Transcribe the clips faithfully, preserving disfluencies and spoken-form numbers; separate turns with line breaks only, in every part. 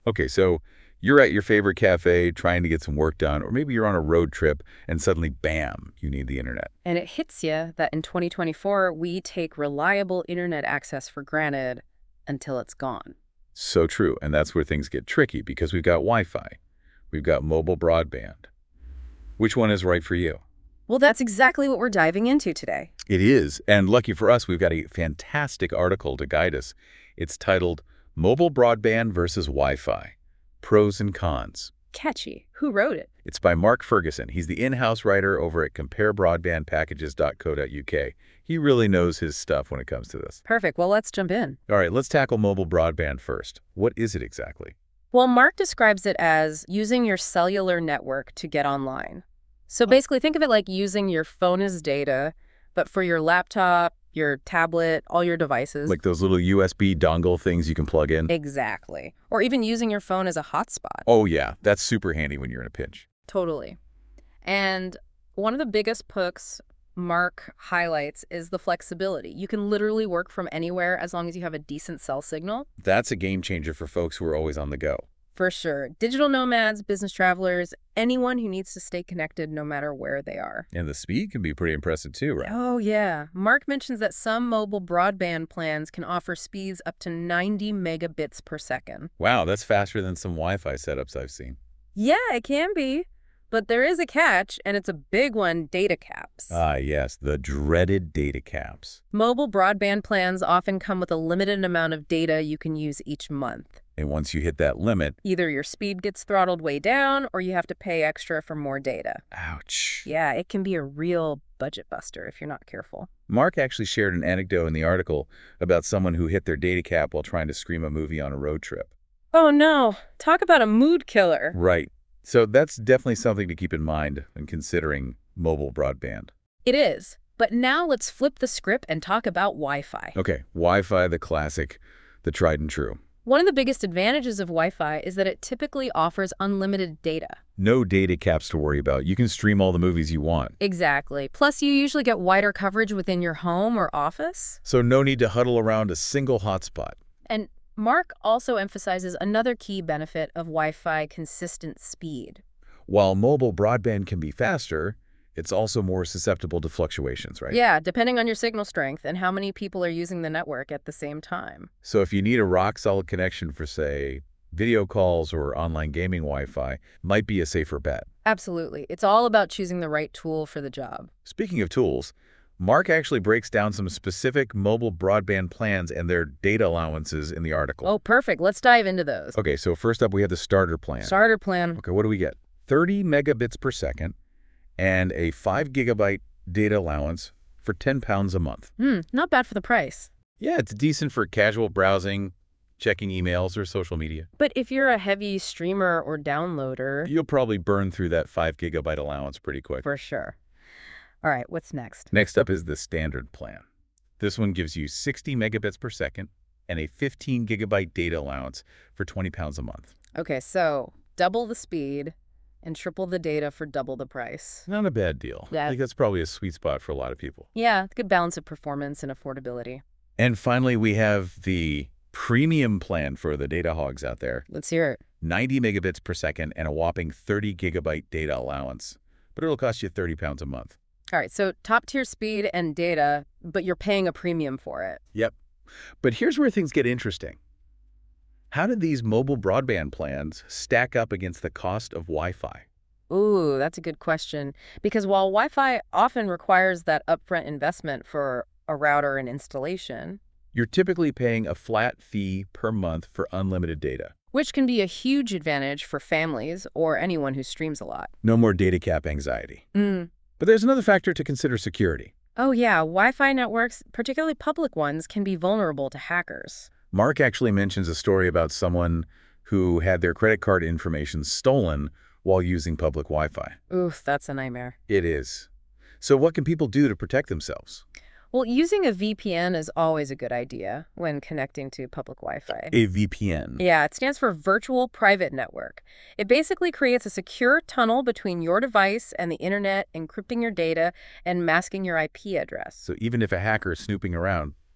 Okay, so you're at your favorite cafe trying to get some work done, or maybe you're on a road trip and suddenly, bam, you need the internet.
And it hits you that in twenty twenty-four, we take reliable internet access for granted until it's gone.
So true, and that's where things get tricky because we've got Wi-Fi, we've got mobile broadband. Which one is right for you?
Well, that's exactly what we're diving into today.
It is, and lucky for us, we've got a fantastic article to guide us. It's titled Mobile Broadband versus Wi-Fi, Pros and Cons.
Catchy. Who wrote it?
It's by Mark Ferguson. He's the in-house writer over at compare broadband packages dot co dot U K. He really knows his stuff when it comes to this.
Perfect. Well, let's jump in.
All right, let's tackle mobile broadband first. What is it exactly?
Well, Mark describes it as using your cellular network to get online. So basically, think of it like using your phone as data, but for your laptop, your tablet, all your devices.
Like those little U S B dongle things you can plug in?
Exactly. Or even using your phone as a hotspot.
Oh, yeah. That's super handy when you're in a pinch.
Totally. And one of the biggest perks Mark highlights is the flexibility. You can literally work from anywhere as long as you have a decent cell signal.
That's a game changer for folks who are always on the go.
For sure. Digital nomads, business travelers, anyone who needs to stay connected no matter where they are.
And the speed can be pretty impressive too, right?
Oh, yeah. Mark mentions that some mobile broadband plans can offer speeds up to ninety megabits per second.
Wow, that's faster than some Wi-Fi setups I've seen.
Yeah, it can be. But there is a catch, and it's a big one, data caps.
Ah, yes, the dreaded data caps.
Mobile broadband plans often come with a limited amount of data you can use each month.
And once you hit that limit...
Either your speed gets throttled way down, or you have to pay extra for more data.
Ouch.
Yeah, it can be a real budget buster if you're not careful.
Mark actually shared an anecdote in the article about someone who hit their data cap while trying to stream a movie on a road trip.
Oh no, talk about a mood killer.
Right. So that's definitely something to keep in mind when considering mobile broadband.
It is. But now let's flip the script and talk about Wi-Fi.
Okay, Wi-Fi, the classic, the tried and true.
One of the biggest advantages of Wi-Fi is that it typically offers unlimited data.
No data caps to worry about. You can stream all the movies you want.
Exactly. Plus, you usually get wider coverage within your home or office.
So no need to huddle around a single hotspot.
And Mark also emphasizes another key benefit of Wi-Fi: consistent speed.
While mobile broadband can be faster, it's also more susceptible to fluctuations, right?
Yeah, depending on your signal strength and how many people are using the network at the same time.
So if you need a rock-solid connection for, say, video calls or online gaming Wi-Fi, might be a safer bet.
Absolutely. It's all about choosing the right tool for the job.
Speaking of tools, Mark actually breaks down some specific mobile broadband plans and their data allowances in the article.
Oh, perfect. Let's dive into those.
Okay, so first up we have the starter plan.
Starter plan.
Okay, what do we get? thirty megabits per second and a five gigabyte data allowance for ten pounds a month.
Hmm, not bad for the price.
Yeah, it's decent for casual browsing, checking emails, or social media.
But if you're a heavy streamer or downloader...
You'll probably burn through that five gigabyte allowance pretty quick.
For sure. All right, what's next?
Next up is the standard plan. This one gives you sixty megabits per second and a fifteen gigabyte data allowance for twenty pounds a month.
Okay, so double the speed and triple the data for double the price.
Not a bad deal.
Yeah.
I think that's probably a sweet spot for a lot of people.
Yeah, good balance of performance and affordability.
And finally, we have the premium plan for the data hogs out there.
Let's hear it.
ninety megabits per second and a whopping thirty gigabyte data allowance. But it'll cost you thirty pounds a month.
All right, so top tier speed and data, but you're paying a premium for it.
Yep. But here's where things get interesting. How do these mobile broadband plans stack up against the cost of Wi-Fi?
Ooh, that's a good question. Because while Wi-Fi often requires that upfront investment for a router and installation,
You're typically paying a flat fee per month for unlimited data.
which can be a huge advantage for families or anyone who streams a lot.
No more data cap anxiety.
Mm.
But there's another factor to consider: security.
Oh yeah, Wi-Fi networks, particularly public ones, can be vulnerable to hackers.
Mark actually mentions a story about someone who had their credit card information stolen while using public Wi-Fi.
Oof, that's a nightmare.
It is. So what can people do to protect themselves?
Well, using a V P N is always a good idea when connecting to public Wi-Fi.
A V P N.
Yeah, it stands for Virtual Private Network. It basically creates a secure tunnel between your device and the internet, encrypting your data and masking your I P address.
So even if a hacker is snooping around,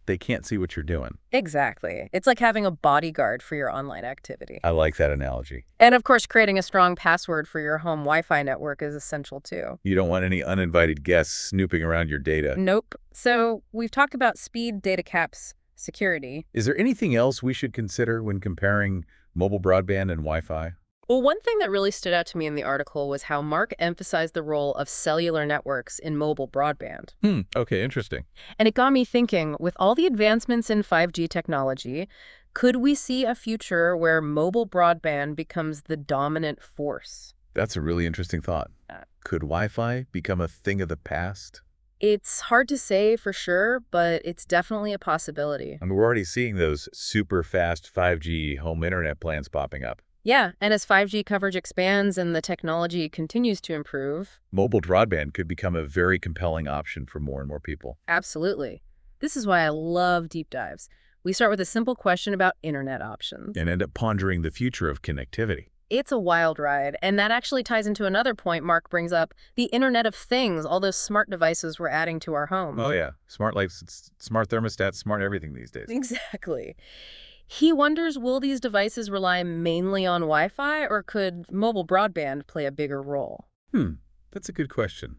they can't see what you're doing.
Exactly. It's like having a bodyguard for your online activity.
I like that analogy.
And of course, creating a strong password for your home Wi-Fi network is essential too.
You don't want any uninvited guests snooping around your data.
Nope. So we've talked about speed, data caps, security.
Is there anything else we should consider when comparing mobile broadband and Wi-Fi?
Well, one thing that really stood out to me in the article was how Mark emphasized the role of cellular networks in mobile broadband.
Hmm, okay, interesting.
And it got me thinking, with all the advancements in five G technology, could we see a future where mobile broadband becomes the dominant force?
That's a really interesting thought.
Uh,
Could Wi-Fi become a thing of the past?
It's hard to say for sure, but it's definitely a possibility.
I mean, we're already seeing those super fast five G home internet plans popping up.
Yeah, and as five G coverage expands and the technology continues to improve,
Mobile broadband could become a very compelling option for more and more people.
absolutely. This is why I love deep dives. We start with a simple question about internet options.
And end up pondering the future of connectivity.
It's a wild ride, and that actually ties into another point Mark brings up, the Internet of Things, all those smart devices we're adding to our home.
Oh yeah, smart lights, s- smart thermostats, smart everything these days.
Exactly. He wonders, will these devices rely mainly on Wi-Fi, or could mobile broadband play a bigger role?
Hmm, that's a good question.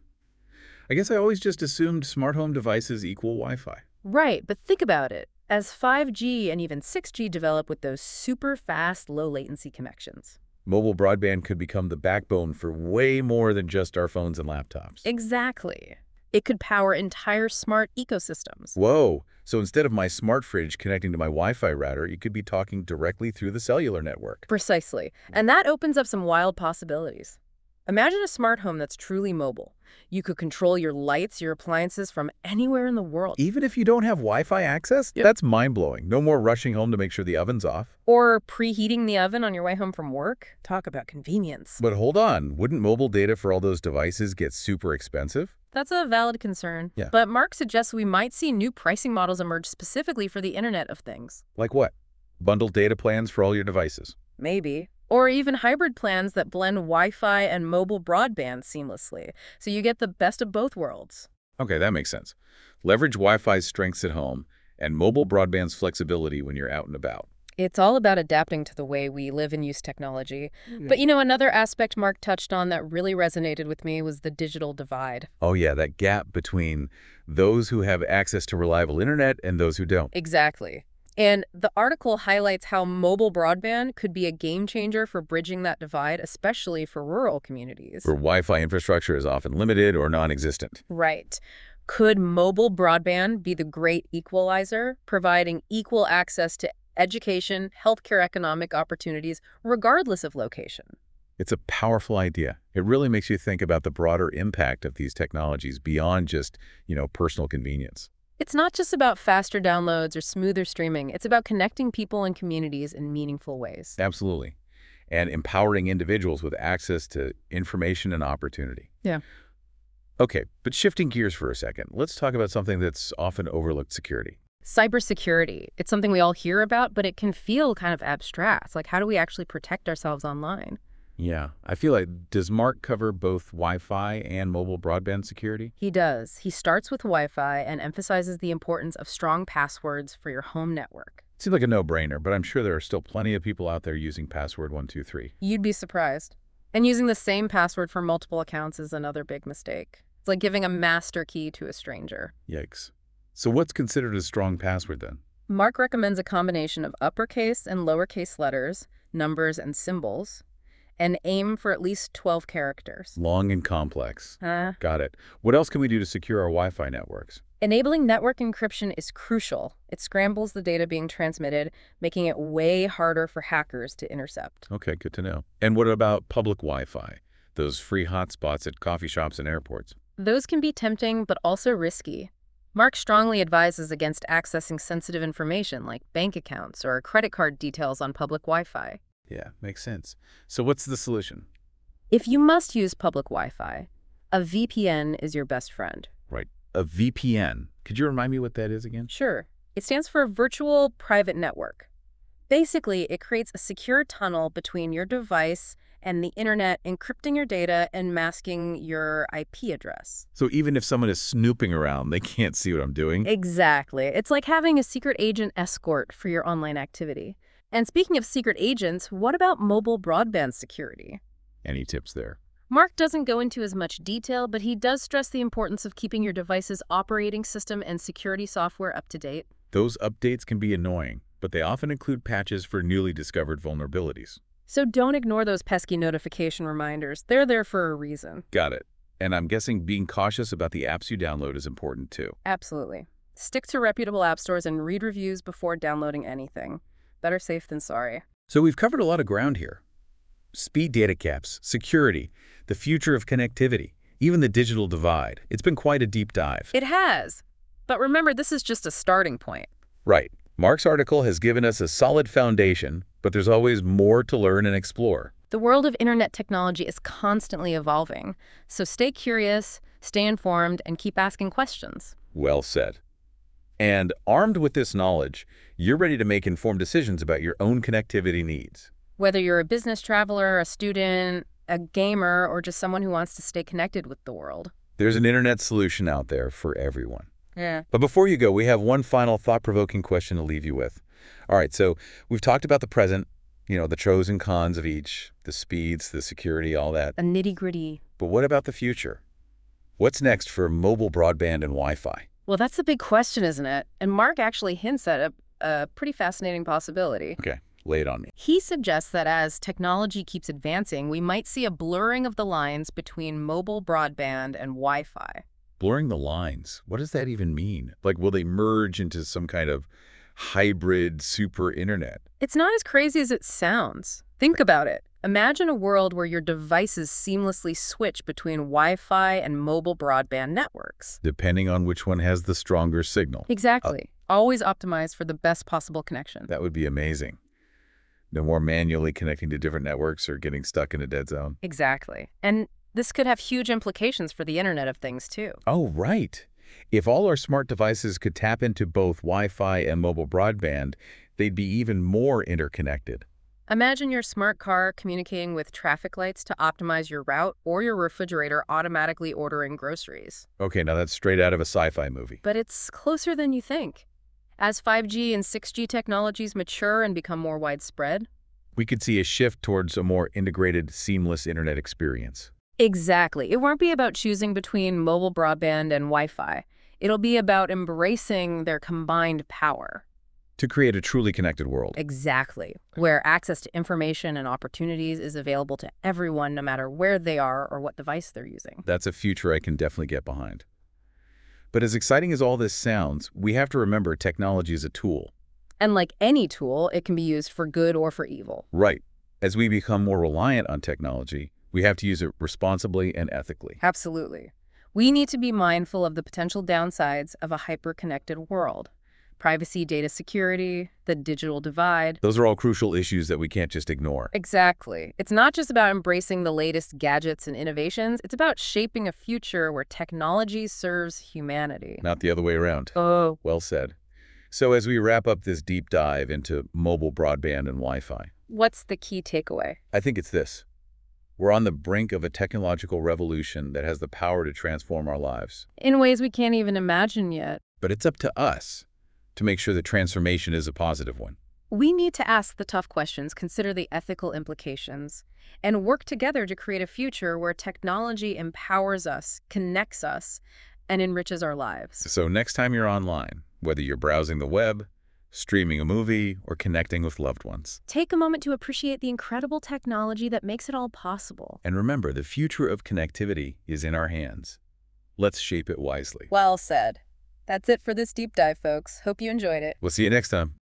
I guess I always just assumed smart home devices equal Wi-Fi.
Right, but think about it. As five G and even six G develop with those super fast, low latency connections.
Mobile broadband could become the backbone for way more than just our phones and laptops.
Exactly. It could power entire smart ecosystems.
Whoa, so instead of my smart fridge connecting to my Wi-Fi router, you could be talking directly through the cellular network.
Precisely. And that opens up some wild possibilities. Imagine a smart home that's truly mobile. You could control your lights, your appliances from anywhere in the world.
Even if you don't have Wi-Fi access?
Yep.
That's mind-blowing. No more rushing home to make sure the oven's off.
Or preheating the oven on your way home from work. Talk about convenience.
But hold on, wouldn't mobile data for all those devices get super expensive?
That's a valid concern.
Yeah.
But Mark suggests we might see new pricing models emerge specifically for the Internet of Things.
Like what? Bundled data plans for all your devices.
Maybe. Or even hybrid plans that blend Wi-Fi and mobile broadband seamlessly, so you get the best of both worlds.
Okay, that makes sense. Leverage Wi-Fi's strengths at home and mobile broadband's flexibility when you're out and about.
It's all about adapting to the way we live and use technology. But you know, another aspect Mark touched on that really resonated with me was the digital divide.
Oh yeah, that gap between those who have access to reliable internet and those who don't.
Exactly. And the article highlights how mobile broadband could be a game changer for bridging that divide, especially for rural communities.
Where Wi-Fi infrastructure is often limited or non-existent.
Right. Could mobile broadband be the great equalizer, providing equal access to education, healthcare, economic opportunities, regardless of location?
It's a powerful idea. It really makes you think about the broader impact of these technologies beyond just, you know, personal convenience.
It's not just about faster downloads or smoother streaming. It's about connecting people and communities in meaningful ways.
Absolutely. And empowering individuals with access to information and opportunity.
Yeah.
Okay, but shifting gears for a second, let's talk about something that's often overlooked: security.
Cybersecurity. It's something we all hear about, but it can feel kind of abstract. Like, how do we actually protect ourselves online?
Yeah, I feel like, does Mark cover both Wi-Fi and mobile broadband security?
He does. He starts with Wi-Fi and emphasizes the importance of strong passwords for your home network.
Seems like a no-brainer, but I'm sure there are still plenty of people out there using password one two three.
You'd be surprised. And using the same password for multiple accounts is another big mistake. It's like giving a master key to a stranger.
Yikes. So what's considered a strong password then?
Mark recommends a combination of uppercase and lowercase letters, numbers, and symbols, and aim for at least twelve characters.
Long and complex.
Uh,
Got it. What else can we do to secure our Wi-Fi networks?
enabling network encryption is crucial. It scrambles the data being transmitted, making it way harder for hackers to intercept.
Okay, good to know. And what about public Wi-Fi? Those free hotspots at coffee shops and airports?
Those can be tempting, but also risky. Mark strongly advises against accessing sensitive information like bank accounts or credit card details on public Wi-Fi.
Yeah, makes sense. So what's the solution?
If you must use public Wi-Fi, a V P N is your best friend.
Right. A V P N. Could you remind me what that is again?
Sure. It stands for Virtual Private Network. Basically, it creates a secure tunnel between your device and the internet encrypting your data and masking your I P address.
So even if someone is snooping around, they can't see what I'm doing?
Exactly. It's like having a secret agent escort for your online activity. And speaking of secret agents, what about mobile broadband security?
Any tips there?
Mark doesn't go into as much detail, but he does stress the importance of keeping your device's operating system and security software up to date.
Those updates can be annoying, but they often include patches for newly discovered vulnerabilities.
So don't ignore those pesky notification reminders. They're there for a reason.
Got it. And I'm guessing being cautious about the apps you download is important too.
Absolutely. Stick to reputable app stores and read reviews before downloading anything. Better safe than sorry.
So we've covered a lot of ground here. Speed data caps, security, the future of connectivity, even the digital divide. It's been quite a deep dive.
It has. But remember, this is just a starting point.
Right. Mark's article has given us a solid foundation, but there's always more to learn and explore.
The world of internet technology is constantly evolving, so stay curious, stay informed, and keep asking questions.
Well said. And armed with this knowledge, you're ready to make informed decisions about your own connectivity needs.
Whether you're a business traveler, a student, a gamer, or just someone who wants to stay connected with the world.
There's an internet solution out there for everyone.
Yeah.
But before you go, we have one final thought-provoking question to leave you with. All right, so we've talked about the present, you know, the pros and cons of each, the speeds, the security, all that.
A nitty-gritty.
But what about the future? What's next for mobile broadband and Wi-Fi?
Well, that's the big question, isn't it? And Mark actually hints at a, a pretty fascinating possibility.
Okay, lay it on me.
He suggests that as technology keeps advancing, we might see a blurring of the lines between mobile broadband and Wi-Fi.
Blurring the lines, what does that even mean? Like, will they merge into some kind of hybrid super internet?
It's not as crazy as it sounds. Think about it. Imagine a world where your devices seamlessly switch between Wi-Fi and mobile broadband networks.
Depending on which one has the stronger signal.
Exactly. Always optimized for the best possible connection.
That would be amazing. No more manually connecting to different networks or getting stuck in a dead zone.
Exactly. And this could have huge implications for the Internet of Things, too.
Oh, right. If all our smart devices could tap into both Wi-Fi and mobile broadband, they'd be even more interconnected.
Imagine your smart car communicating with traffic lights to optimize your route, or your refrigerator automatically ordering groceries.
Okay, now that's straight out of a sci-fi movie.
But it's closer than you think. As five G and six G technologies mature and become more widespread,
we could see a shift towards a more integrated, seamless internet experience.
Exactly. It won't be about choosing between mobile broadband and Wi-Fi. It'll be about embracing their combined power.
To create a truly connected world.
Exactly. Where access to information and opportunities is available to everyone, no matter where they are or what device they're using.
That's a future I can definitely get behind. But as exciting as all this sounds, we have to remember technology is a tool.
And like any tool, it can be used for good or for evil.
Right. As we become more reliant on technology, we have to use it responsibly and ethically.
Absolutely. We need to be mindful of the potential downsides of a hyper-connected world. Privacy, data security, the digital divide.
Those are all crucial issues that we can't just ignore.
Exactly. It's not just about embracing the latest gadgets and innovations. It's about shaping a future where technology serves humanity.
Not the other way around.
Oh.
Well said. So as we wrap up this deep dive into mobile broadband and Wi-Fi,
what's the key takeaway?
I think it's this. We're on the brink of a technological revolution that has the power to transform our lives.
In ways we can't even imagine yet.
But it's up to us to make sure the transformation is a positive one.
We need to ask the tough questions, consider the ethical implications, and work together to create a future where technology empowers us, connects us, and enriches our lives.
So next time you're online, whether you're browsing the web, streaming a movie, or connecting with loved ones,
take a moment to appreciate the incredible technology that makes it all possible.
And remember, the future of connectivity is in our hands. Let's shape it wisely.
Well said. That's it for this deep dive, folks. Hope you enjoyed it.
We'll see you next time.